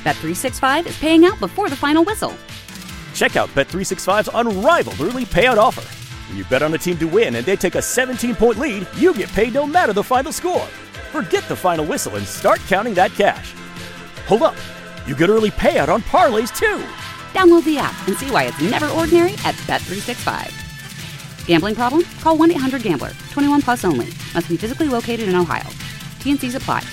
Bet365 is paying out before the final whistle. Check out Bet365's unrivaled early payout offer. When you bet on a team to win and they take a 17-point lead, you get paid no matter the final score. Forget the final whistle and start counting that cash. Hold up. You get early payout on parlays, too. Download the app and see why it's never ordinary at Bet365. Gambling problem? Call 1-800-GAMBLER. 21 plus only. Must be physically located in Ohio. T&Cs apply.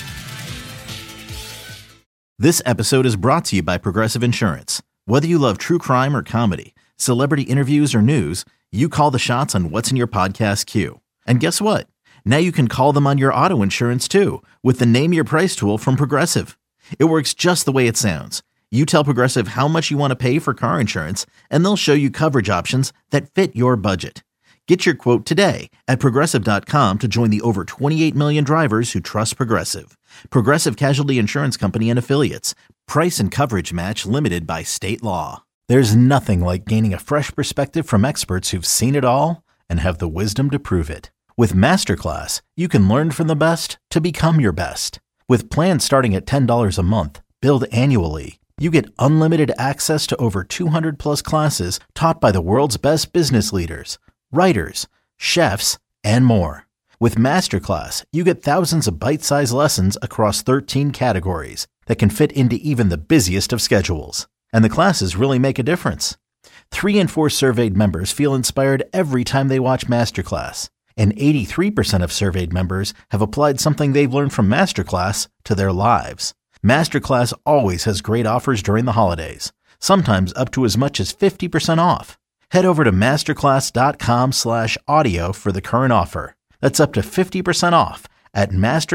This episode is brought to you by Progressive Insurance. Whether you love true crime or comedy, celebrity interviews or news, you call the shots on what's in your podcast queue. And guess what? Now you can call them on your auto insurance too with the Name Your Price tool from Progressive. It works just the way it sounds. You tell Progressive how much you want to pay for car insurance, and they'll show you coverage options that fit your budget. Get your quote today at Progressive.com to join the over 28 million drivers who trust Progressive. Progressive Casualty Insurance Company and Affiliates. Price and coverage match limited by state law. There's nothing like gaining a fresh perspective from experts who've seen it all and have the wisdom to prove it. With Masterclass, you can learn from the best to become your best. With plans starting at $10 a month, billed annually, you get unlimited access to over 200 plus classes taught by the world's best business leaders, writers, chefs, and more. With Masterclass, you get thousands of bite-sized lessons across 13 categories that can fit into even the busiest of schedules. And the classes really make a difference. 3 in 4 surveyed members feel inspired every time they watch Masterclass. And 83% of surveyed members have applied something they've learned from Masterclass to their lives. Masterclass always has great offers during the holidays, sometimes up to as much as 50% off. Head over to masterclass.com/audio for the current offer. That's up to 50% off at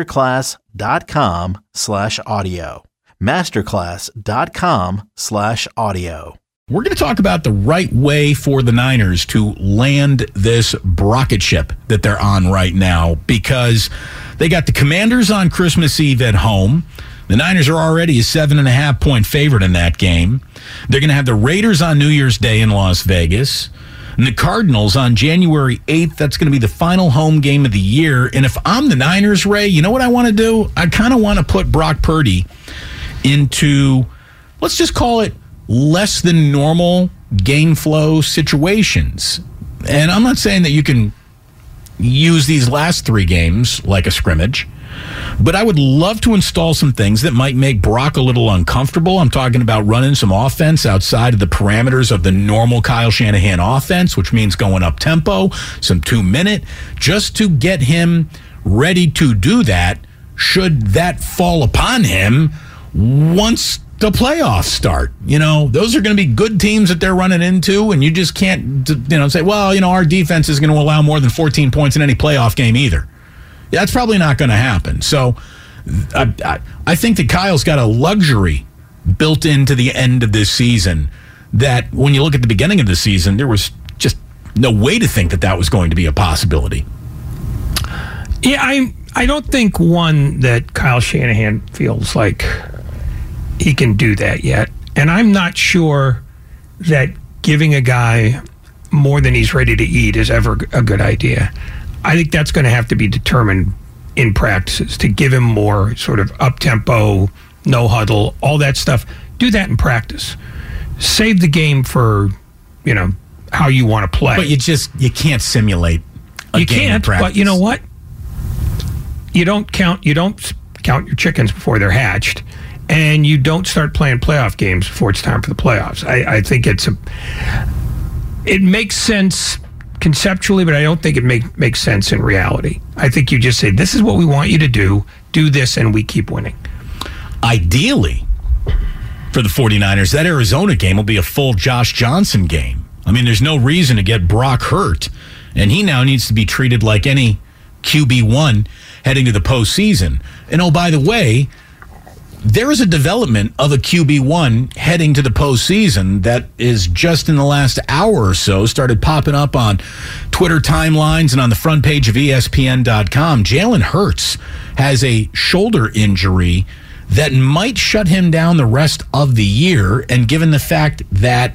masterclass.com/audio. masterclass.com/audio. We're going to talk about the right way for the Niners to land this rocket ship that they're on right now, because they got the Commanders on Christmas Eve at home. The Niners are already a 7.5-point favorite in that game. They're going to have the Raiders on New Year's Day in Las Vegas. And the Cardinals on January 8th. That's going to be the final home game of the year. And if I'm the Niners, Ray, you know what I want to do? I kind of want to put Brock Purdy into, let's just call it, less than normal game flow situations. And I'm not saying that you can use these last 3 games like a scrimmage, but I would love to install some things that might make Brock a little uncomfortable. I'm talking about running some offense outside of the parameters of the normal Kyle Shanahan offense, which means going up tempo, some 2-minute, just to get him ready to do that should that fall upon him once the playoffs start. You know, those are going to be good teams that they're running into, and you just can't, say, well, our defense is going to allow more than 14 points in any playoff game either. That's probably not going to happen. So I think that Kyle's got a luxury built into the end of this season that when you look at the beginning of the season, there was just no way to think that that was going to be a possibility. Yeah, I don't think, one, that Kyle Shanahan feels like he can do that yet. And I'm not sure that giving a guy more than he's ready to eat is ever a good idea. I think that's going to have to be determined in practices, to give him more sort of up-tempo, no huddle, all that stuff. Do that in practice. Save the game for, how you want to play. But you can't simulate a game in practice. But you know what? You don't count your chickens before they're hatched, and you don't start playing playoff games before it's time for the playoffs. I think it makes sense conceptually, but I don't think it makes sense in reality. I think you just say, this is what we want you to do this, and we keep winning. Ideally, for the 49ers, that Arizona game will be a full Josh Johnson game. I mean, there's no reason to get Brock hurt, and he now needs to be treated like any QB1 heading to the postseason. And oh, by the way, there is a development of a QB1 heading to the postseason that is just in the last hour or so started popping up on Twitter timelines and on the front page of ESPN.com. Jalen Hurts has a shoulder injury that might shut him down the rest of the year. And given the fact that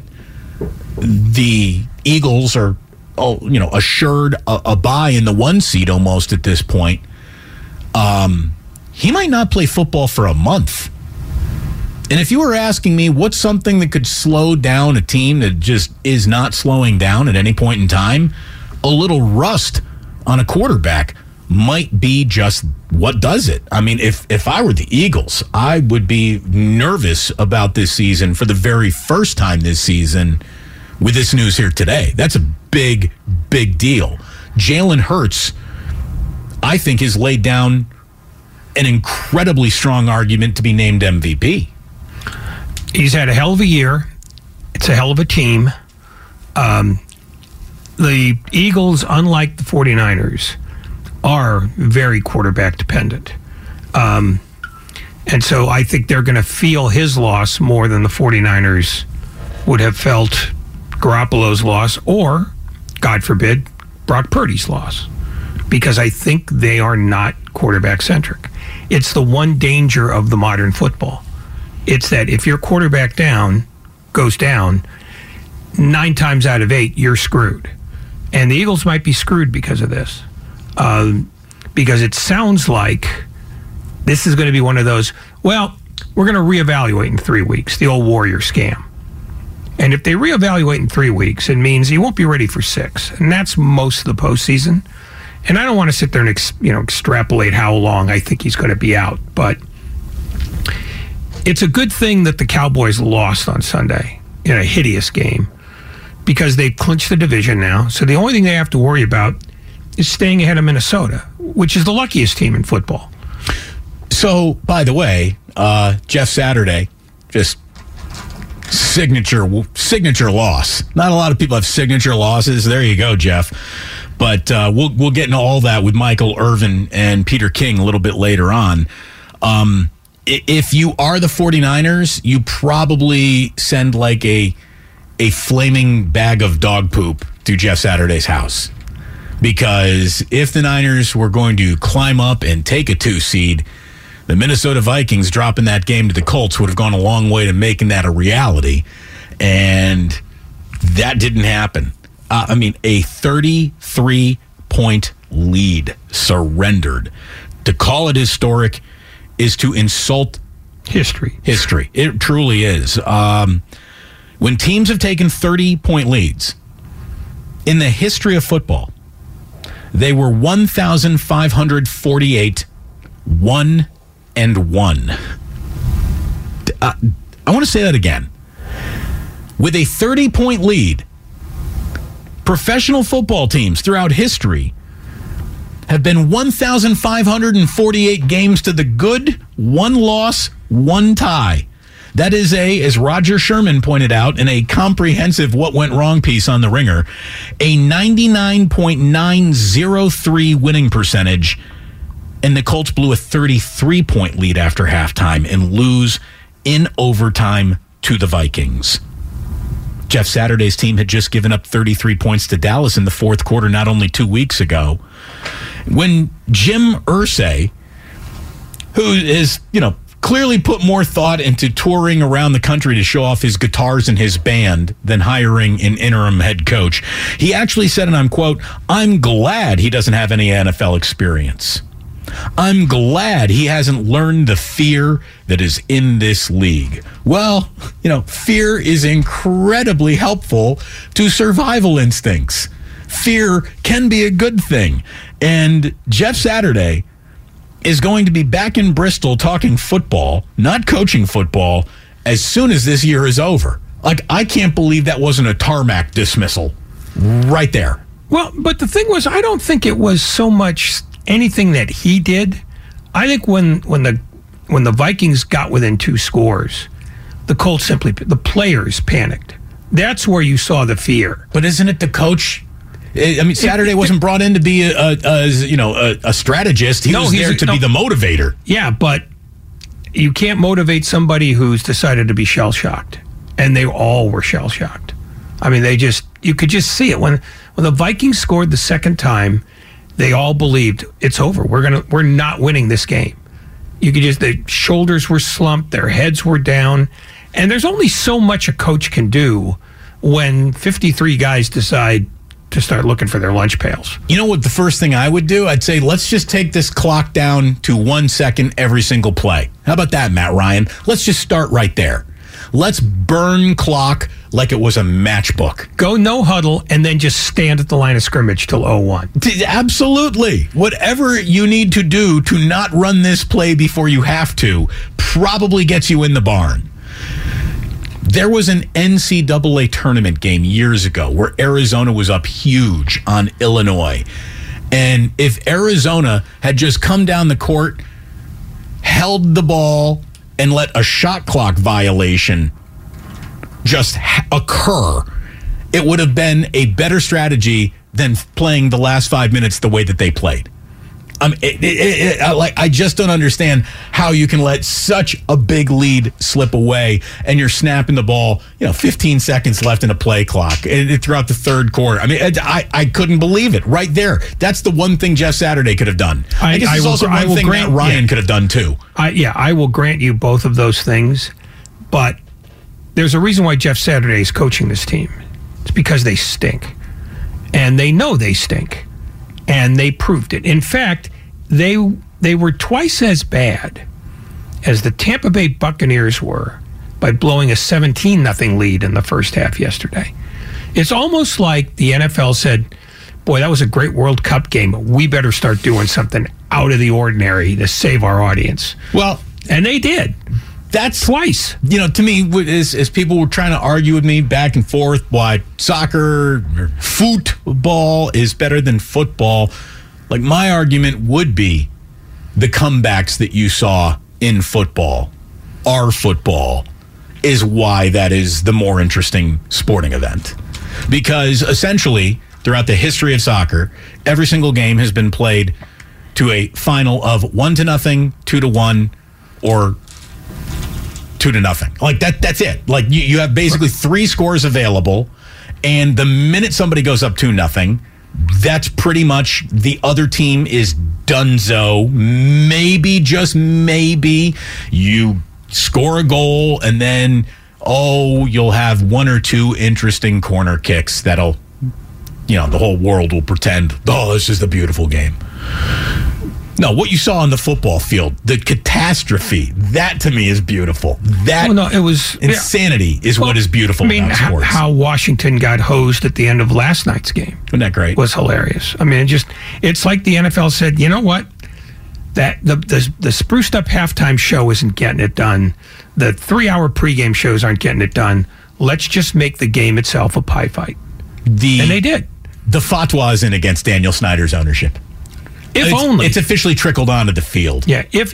the Eagles are, assured a bye in the 1 seed almost at this point, he might not play football for a month. And if you were asking me what's something that could slow down a team that just is not slowing down at any point in time, a little rust on a quarterback might be just what does it. I mean, if I were the Eagles, I would be nervous about this season for the very first time this season with this news here today. That's a big, big deal. Jalen Hurts, I think, has laid down an incredibly strong argument to be named MVP. He's had a hell of a year. It's a hell of a team. The Eagles, unlike the 49ers, are very quarterback dependent. And so I think they're going to feel his loss more than the 49ers would have felt Garoppolo's loss or, God forbid, Brock Purdy's loss. Because I think they are not quarterback-centric. It's the one danger of the modern football. It's that if your quarterback goes down, 9 times out of 8, you're screwed. And the Eagles might be screwed because of this. Because it sounds like this is going to be one of those, well, we're going to reevaluate in 3 weeks, the old Warrior scam. And if they reevaluate in 3 weeks, it means he won't be ready for 6. And that's most of the postseason. And I don't want to sit there and extrapolate how long I think he's going to be out. But it's a good thing that the Cowboys lost on Sunday in a hideous game because they've clinched the division now. So the only thing they have to worry about is staying ahead of Minnesota, which is the luckiest team in football. So, by the way, Jeff Saturday, just signature loss. Not a lot of people have signature losses. There you go, Jeff. But we'll get into all that with Michael Irvin and Peter King a little bit later on. If you are the 49ers, you probably send like a flaming bag of dog poop to Jeff Saturday's house. Because if the Niners were going to climb up and take a 2 seed, the Minnesota Vikings dropping that game to the Colts would have gone a long way to making that a reality. And that didn't happen. A 33-point lead surrendered. To call it historic is to insult history. It truly is. When teams have taken 30-point leads in the history of football, they were 1,548, 1-1. I want to say that again. With a 30-point lead, professional football teams throughout history have been 1,548 games to the good, 1 loss, 1 tie. That is as Roger Sherman pointed out in a comprehensive What Went Wrong piece on The Ringer, a 99.903 winning percentage, and the Colts blew a 33-point lead after halftime and lose in overtime to the Vikings. Jeff Saturday's team had just given up 33 points to Dallas in the fourth quarter not only 2 weeks ago. When Jim Irsay, who is, clearly put more thought into touring around the country to show off his guitars and his band than hiring an interim head coach, he actually said, and I'm quote, "I'm glad he doesn't have any NFL experience. I'm glad he hasn't learned the fear that is in this league." Well, fear is incredibly helpful to survival instincts. Fear can be a good thing. And Jeff Saturday is going to be back in Bristol talking football, not coaching football, as soon as this year is over. Like, I can't believe that wasn't a tarmac dismissal right there. Well, but the thing was, I don't think it was so much anything that he did. I think when the Vikings got within 2 scores, the players panicked. That's where you saw the fear. But isn't it the coach? Saturday wasn't brought in to be a strategist. He was there to be the motivator. Yeah, but you can't motivate somebody who's decided to be shell-shocked. And they all were shell-shocked. You could just see it. When the Vikings scored the second time, they all believed it's over. We're not winning this game. The shoulders were slumped, their heads were down. And there's only so much a coach can do when 53 guys decide to start looking for their lunch pails. You know what the first thing I would do? I'd say, let's just take this clock down to 1 second every single play. How about that, Matt Ryan? Let's just start right there. Let's burn clock like it was a matchbook. Go no huddle and then just stand at the line of scrimmage till 0-1. Absolutely. Whatever you need to do to not run this play before you have to probably gets you in the barn. There was an NCAA tournament game years ago where Arizona was up huge on Illinois. And if Arizona had just come down the court, held the ball, and let a shot clock violation just occur, it would have been a better strategy than playing the last 5 minutes the way that they played. I just don't understand how you can let such a big lead slip away and you're snapping the ball, 15 seconds left in a play clock throughout the third quarter. I mean, I couldn't believe it right there. That's the one thing Jeff Saturday could have done. I guess it's also one thing Matt Ryan could have done too. I will grant you both of those things, but there's a reason why Jeff Saturday is coaching this team. It's because they stink. And they know they stink. And they proved it. In fact, they were twice as bad as the Tampa Bay Buccaneers were by blowing a 17-0 lead in the first half yesterday. It's almost like the NFL said, boy, that was a great World Cup game. We better start doing something out of the ordinary to save our audience. Well, and they did. That's twice. To me, as people were trying to argue with me back and forth why soccer or football is better than football, like my argument would be the comebacks that you saw in football, our football, is why that is the more interesting sporting event. Because essentially, throughout the history of soccer, every single game has been played to a final of 1-0, 2-1, or 2-0. Like that's it. Like you have basically three scores available, and the minute somebody goes up 2-0, that's pretty much the other team is donezo. Maybe, just maybe, you score a goal, and then you'll have one or two interesting corner kicks that'll, the whole world will pretend, this is the beautiful game. No, what you saw on the football field, the catastrophe, that to me is beautiful. It was insanity is what is beautiful about sports. How Washington got hosed at the end of last night's game. Wasn't that great? Was hilarious. I mean, it's like the NFL said, you know what? That the spruced up halftime show isn't getting it done. The 3-hour pregame shows aren't getting it done. Let's just make the game itself a pie fight. And they did. The fatwa is in against Daniel Snyder's ownership. It's officially trickled onto the field. Yeah, if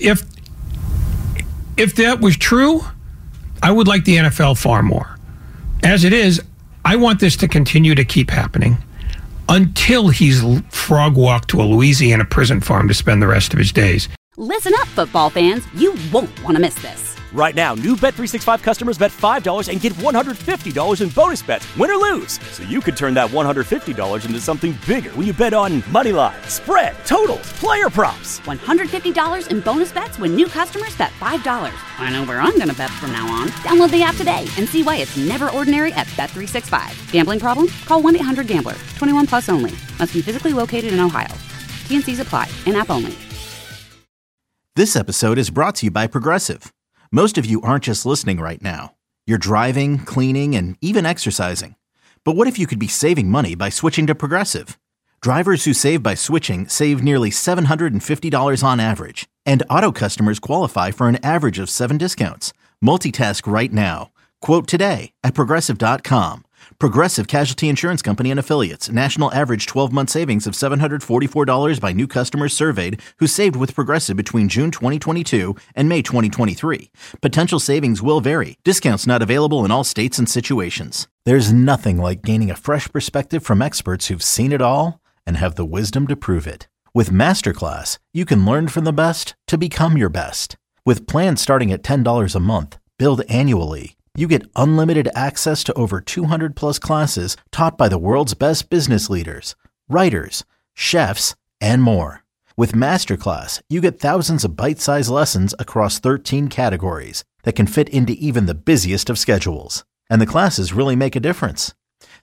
that was true, I would like the NFL far more. As it is, I want this to continue to keep happening until he's frog walked to a Louisiana prison farm to spend the rest of his days. Listen up, football fans. You won't want to miss this. Right now, new Bet365 customers bet $5 and get $150 in bonus bets, win or lose. So you could turn that $150 into something bigger when you bet on money line, spread, totals, player props. $150 in bonus bets when new customers bet $5. I know where I'm going to bet from now on. Download the app today and see why it's never ordinary at Bet365. Gambling problem? Call 1-800-GAMBLER. 21 plus only. Must be physically located in Ohio. T&Cs apply. In-app only. This episode is brought to you by Progressive. Most of you aren't just listening right now. You're driving, cleaning, and even exercising. But what if you could be saving money by switching to Progressive? Drivers who save by switching save nearly $750 on average. And auto customers qualify for an average of 7 discounts. Multitask right now. Quote today at Progressive.com. Progressive Casualty Insurance Company and Affiliates. National average 12-month savings of $744 by new customers surveyed who saved with Progressive between June 2022 and May 2023. Potential savings will vary. Discounts not available in all states and situations. There's nothing like gaining a fresh perspective from experts who've seen it all and have the wisdom to prove it. With Masterclass, you can learn from the best to become your best. With plans starting at $10 a month, billed annually, you get unlimited access to over 200 plus classes taught by the world's best business leaders, writers, chefs, and more. With Masterclass, you get thousands of bite-sized lessons across 13 categories that can fit into even the busiest of schedules. And the classes really make a difference.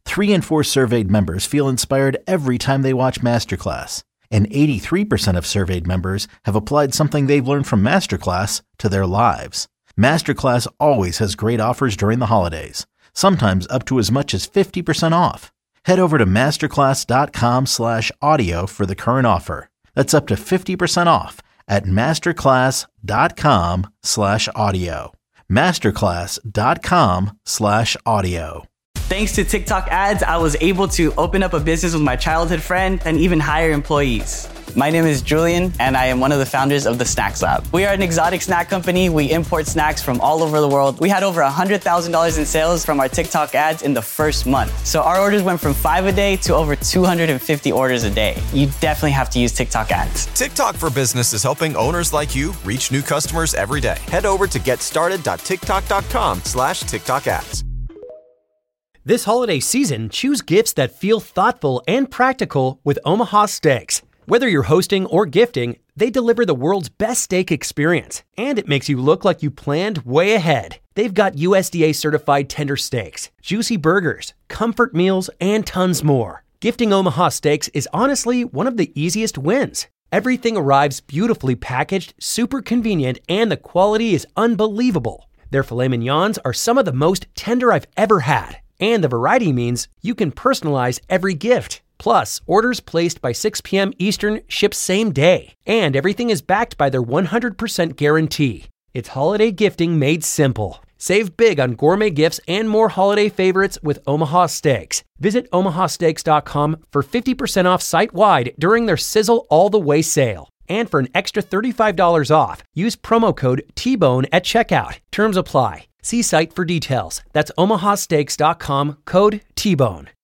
3 in 4 surveyed members feel inspired every time they watch Masterclass. And 83% of surveyed members have applied something they've learned from Masterclass to their lives. Masterclass always has great offers during the holidays, sometimes up to as much as 50% off. Head over to masterclass.com/audio for the current offer. That's up to 50% off at masterclass.com/audio. masterclass.com/audio. Thanks to TikTok ads, I was able to open up a business with my childhood friend and even hire employees. My name is Julian, and I am one of the founders of the Snacks Lab. We are an exotic snack company. We import snacks from all over the world. We had over $100,000 in sales from our TikTok ads in the first month. So our orders went from 5 a day to over 250 orders a day. You definitely have to use TikTok ads. TikTok for Business is helping owners like you reach new customers every day. Head over to getstarted.tiktok.com/TikTok ads. This holiday season, choose gifts that feel thoughtful and practical with Omaha Steaks. Whether you're hosting or gifting, they deliver the world's best steak experience, and it makes you look like you planned way ahead. They've got USDA certified tender steaks, juicy burgers, comfort meals, and tons more. Gifting Omaha Steaks is honestly one of the easiest wins. Everything arrives beautifully packaged, super convenient, and the quality is unbelievable. Their filet mignons are some of the most tender I've ever had. And the variety means you can personalize every gift. Plus, orders placed by 6 p.m. Eastern ship same day. And everything is backed by their 100% guarantee. It's holiday gifting made simple. Save big on gourmet gifts and more holiday favorites with Omaha Steaks. Visit omahasteaks.com for 50% off site-wide during their Sizzle All the Way sale. And for an extra $35 off, use promo code TBONE at checkout. Terms apply. See site for details. That's omahasteaks.com, code TBONE.